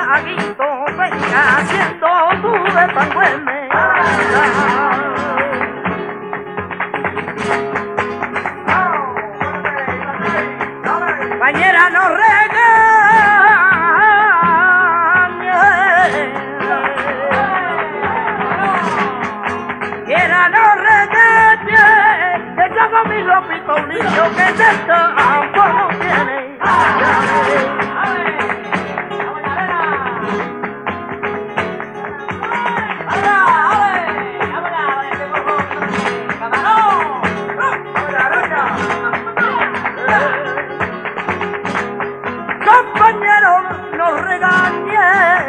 Paguito, venga haciendo tu desangüeme. Compañera, no regañe, quiera no regañe, que yo con mi ropito un niño que de campo no tiene. Compañero, no regañe,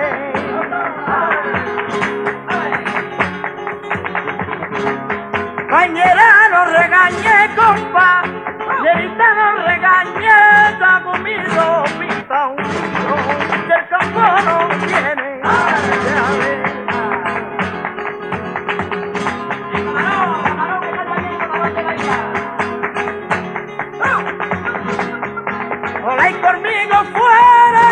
compañera, no regañe, compa, señorita, no regañe, está conmigo, pita un niño que el campo no tiene. Hola y conmigo fuera,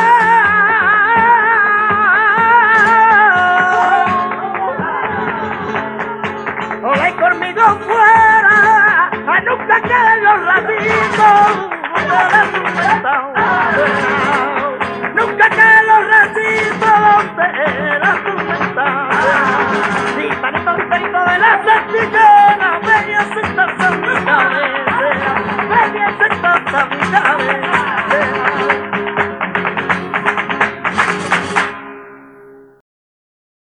hola y conmigo fuera, a nunca queden los ratitos de la tormenta. Nunca queden los ratitos de la tormenta. Sí, panito de la sexicana, venía sentarse a mi cabeza, venía sentarse a mi cabeza.